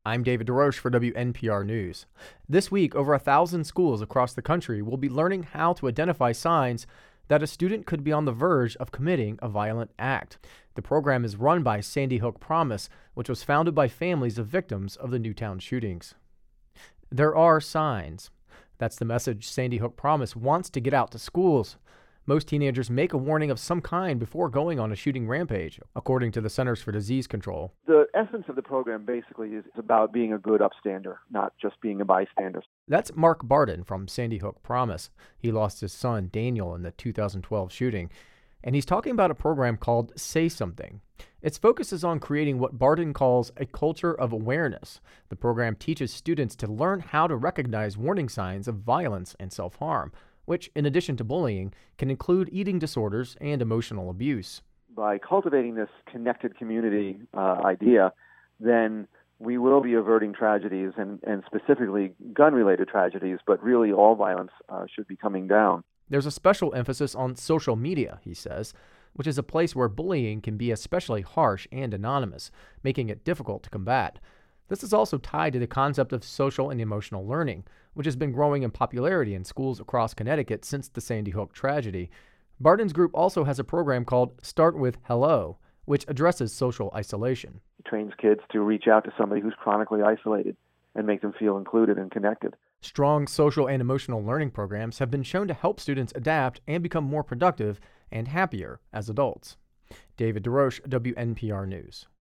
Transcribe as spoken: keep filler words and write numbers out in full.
I'm David DeRoche for W N P R News. This week, over a thousand schools across the country will be learning how to identify signs that a student could be on the verge of committing a violent act. The program is run by Sandy Hook Promise, which was founded by families of victims of the Newtown shootings. There are signs. That's the message Sandy Hook Promise wants to get out to schools. Most teenagers make a warning of some kind before going on a shooting rampage, according to the Centers for Disease Control. The essence of the program basically is about being a good upstander, not just being a bystander. That's Mark Barden from Sandy Hook Promise. He lost his son, Daniel, in the two thousand twelve shooting, and he's talking about a program called Say Something. Its focus is on creating what Barden calls a culture of awareness. The program teaches students to learn how to recognize warning signs of violence and self-harm, which, in addition to bullying, can include eating disorders and emotional abuse. By cultivating this connected community uh, idea, then we will be averting tragedies, and, and specifically gun-related tragedies, but really all violence uh, should be coming down. There's a special emphasis on social media, he says, which is a place where bullying can be especially harsh and anonymous, making it difficult to combat. This is also tied to the concept of social and emotional learning, which has been growing in popularity in schools across Connecticut since the Sandy Hook tragedy. Barden's group also has a program called Start With Hello, which addresses social isolation. It trains kids to reach out to somebody who's chronically isolated and make them feel included and connected. Strong social and emotional learning programs have been shown to help students adapt and become more productive and happier as adults. David DeRoche, W N P R News.